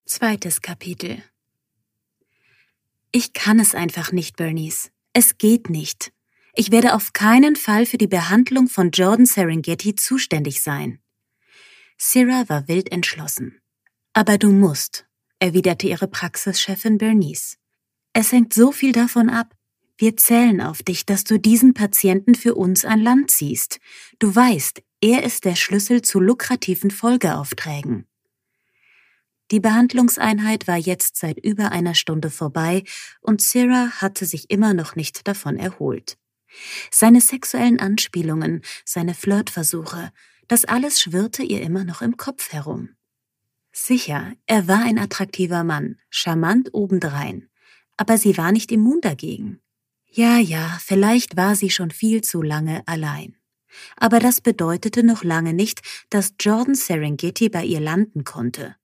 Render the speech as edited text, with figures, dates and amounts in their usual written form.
Zweites Kapitel. Ich kann es einfach nicht, Bernice. Es geht nicht. Ich werde auf keinen Fall für die Behandlung von Jordan Serengeti zuständig sein. Syrah war wild entschlossen. Aber du musst, erwiderte ihre Praxischefin Bernice. Es hängt so viel davon ab. Wir zählen auf dich, dass du diesen Patienten für uns an Land ziehst. Du weißt, er ist der Schlüssel zu lukrativen Folgeaufträgen. Die Behandlungseinheit war jetzt seit über einer Stunde vorbei und Syrah hatte sich immer noch nicht davon erholt. Seine sexuellen Anspielungen, seine Flirtversuche, das alles schwirrte ihr immer noch im Kopf herum. Sicher, er war ein attraktiver Mann, charmant obendrein, aber sie war nicht immun dagegen. Ja, vielleicht war sie schon viel zu lange allein. Aber das bedeutete noch lange nicht, dass Jordan Serengeti bei ihr landen konnte.